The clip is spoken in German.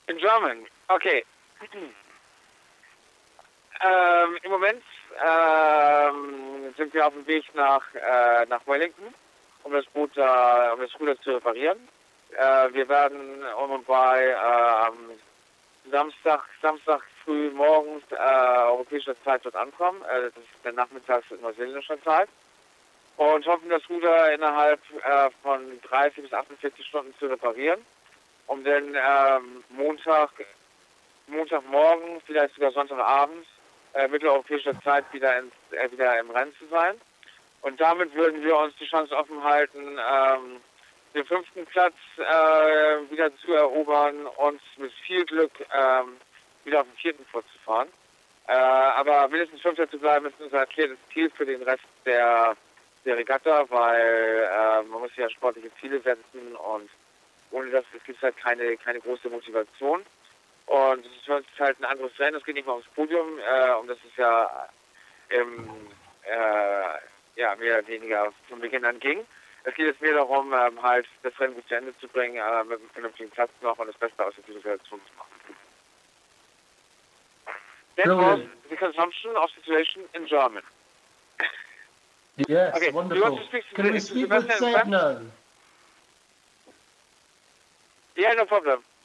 In German, okay. Im Moment sind wir auf dem Weg nach Wellington, um das Ruder zu reparieren. Wir werden um und bei Samstag früh morgens europäischer Zeit dort ankommen. Das ist der Nachmittags neuseeländischer Zeit. Und hoffen, das Ruder innerhalb von 30 bis 48 Stunden zu reparieren, um dann Montagmorgen, vielleicht sogar Sonntagabend, mitteleuropäischer Zeit wieder im Rennen zu sein. Und damit würden wir uns die Chance offen halten, den 5. Platz wieder zu erobern und mit viel Glück wieder auf den 4. vorzufahren. Aber mindestens 5. zu bleiben, ist unser erklärtes Ziel für den Rest der Regatta, weil man muss ja sportliche Ziele setzen und ohne das gibt es halt keine große Motivation. Und es ist für uns halt ein anderes Rennen, es geht nicht mal ums Podium, und das ist ja mehr oder weniger von Beginn an ging. Es geht jetzt mehr darum, halt das Rennen gut zu Ende zu bringen, mit einem vernünftigen Platz noch und das Beste aus der Situation zu machen. That was the consumption of situation in German. Yes, okay, wonderful. Can we speak with Seb now? Yeah, no problem.